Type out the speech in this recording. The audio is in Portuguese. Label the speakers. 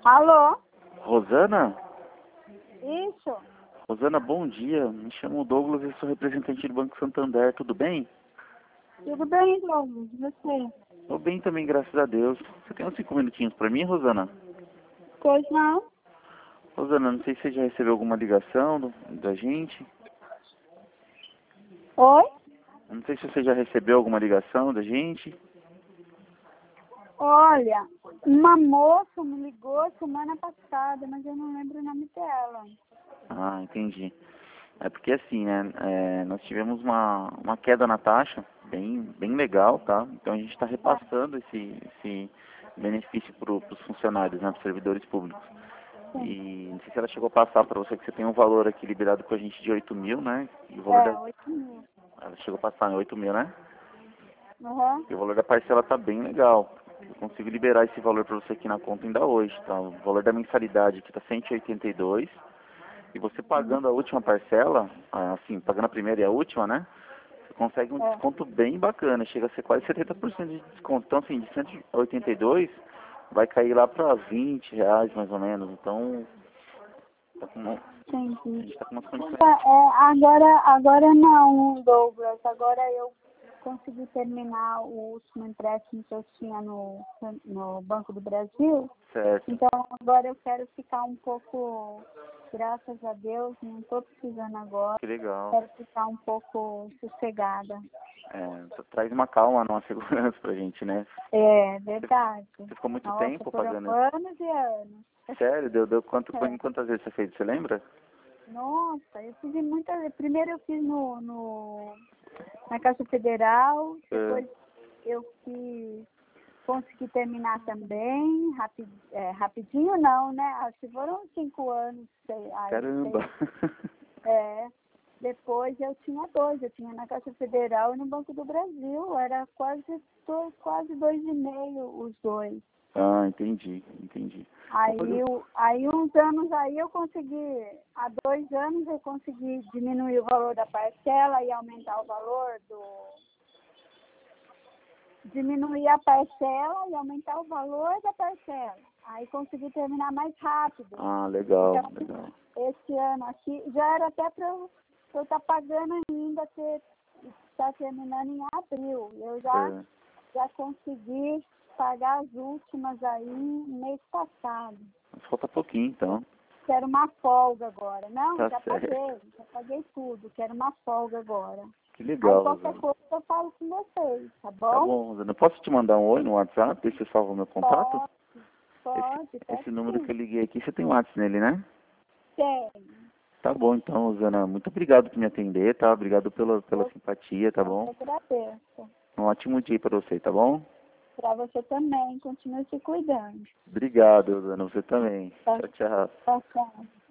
Speaker 1: Alô?
Speaker 2: Rosana?
Speaker 1: Isso?
Speaker 2: Rosana, bom dia. Me chamo Douglas e sou representante do Banco Santander. Tudo bem?
Speaker 1: Tudo bem, Douglas? E você?
Speaker 2: Tô bem também, graças a Deus. Você tem uns 5 minutinhos para mim, Rosana?
Speaker 1: Pois não?
Speaker 2: Rosana, não sei se você já recebeu alguma ligação da gente.
Speaker 1: Oi?
Speaker 2: Não sei se você já recebeu alguma ligação da gente.
Speaker 1: Olha, uma moça me ligou semana passada, mas eu não lembro o nome dela.
Speaker 2: Ah, entendi. É porque assim, né? Nós tivemos uma queda na taxa, bem legal, tá? Então a gente está repassando esse benefício para os funcionários, né? Para os servidores públicos.
Speaker 1: Sim.
Speaker 2: E não sei se ela chegou a passar para você que você tem um valor aqui liberado com a gente de 8 mil, né? E o valor
Speaker 1: 8 mil.
Speaker 2: ela chegou a passar em 8 mil, né?
Speaker 1: Uhum.
Speaker 2: E o valor da parcela tá bem legal. Eu consigo liberar esse valor para você aqui na conta ainda hoje, tá? O valor da mensalidade aqui tá 182. E você pagando a última parcela, assim, pagando a primeira e a última, né? Você consegue um desconto bem bacana, chega a ser quase 70% de desconto. Então, assim, de 182 vai cair lá para R$ 20 mais ou menos. Então, tá com a
Speaker 1: Entendi.
Speaker 2: gente tá com umas condições.
Speaker 1: Agora não, Douglas. Agora eu consegui terminar o último empréstimo que eu tinha no Banco do Brasil.
Speaker 2: Certo.
Speaker 1: Então agora eu quero ficar um pouco, graças a Deus, não estou precisando agora.
Speaker 2: Que legal.
Speaker 1: Quero ficar um pouco sossegada.
Speaker 2: Isso traz uma calma, uma segurança pra gente, né?
Speaker 1: É verdade.
Speaker 2: Você ficou muito
Speaker 1: Nossa,
Speaker 2: tempo
Speaker 1: foram
Speaker 2: pagando?
Speaker 1: anos e anos.
Speaker 2: Sério? Deu quantas vezes você fez? Você lembra?
Speaker 1: Nossa, eu fiz muitas. Primeiro eu fiz na Caixa Federal, depois eu consegui terminar também, rapidinho não, né? Acho que foram 5 anos.
Speaker 2: Caramba!
Speaker 1: Depois eu tinha dois, eu tinha na Caixa Federal e no Banco do Brasil, era quase 2,5 os dois.
Speaker 2: Ah, entendi.
Speaker 1: Aí uns anos aí eu consegui, há 2 anos eu consegui diminuir o valor da parcela e aumentar o valor diminuir a parcela e aumentar o valor da parcela. Aí consegui terminar mais rápido.
Speaker 2: Ah, legal,
Speaker 1: Então,
Speaker 2: legal.
Speaker 1: esse ano aqui já era até para eu estar pagando ainda, está terminando em abril. Eu já consegui pagar as últimas aí mês passado.
Speaker 2: Mas falta pouquinho, então.
Speaker 1: Quero uma folga agora. Não,
Speaker 2: Tá
Speaker 1: já
Speaker 2: certo.
Speaker 1: paguei tudo. Quero uma folga agora.
Speaker 2: Que
Speaker 1: Aí
Speaker 2: legal,
Speaker 1: qualquer
Speaker 2: Rosana.
Speaker 1: coisa eu falo com vocês, tá
Speaker 2: Tá
Speaker 1: bom?
Speaker 2: bom, Rosana. Eu posso te mandar um oi no WhatsApp? Deixa eu salvar o meu contato?
Speaker 1: Pode,
Speaker 2: Esse
Speaker 1: pode
Speaker 2: número que eu
Speaker 1: sim.
Speaker 2: liguei aqui, você tem WhatsApp nele, né?
Speaker 1: Tem.
Speaker 2: Tá bom, então, Rosana. Muito obrigado por me atender, tá? Obrigado pela simpatia, tá
Speaker 1: Eu
Speaker 2: bom?
Speaker 1: que agradeço.
Speaker 2: Um ótimo dia pra você, tá bom?
Speaker 1: Para você também. Continue se cuidando.
Speaker 2: Obrigado, Rosana. Você também.
Speaker 1: Tá,
Speaker 2: Tchau, tchau.
Speaker 1: tá, tchau.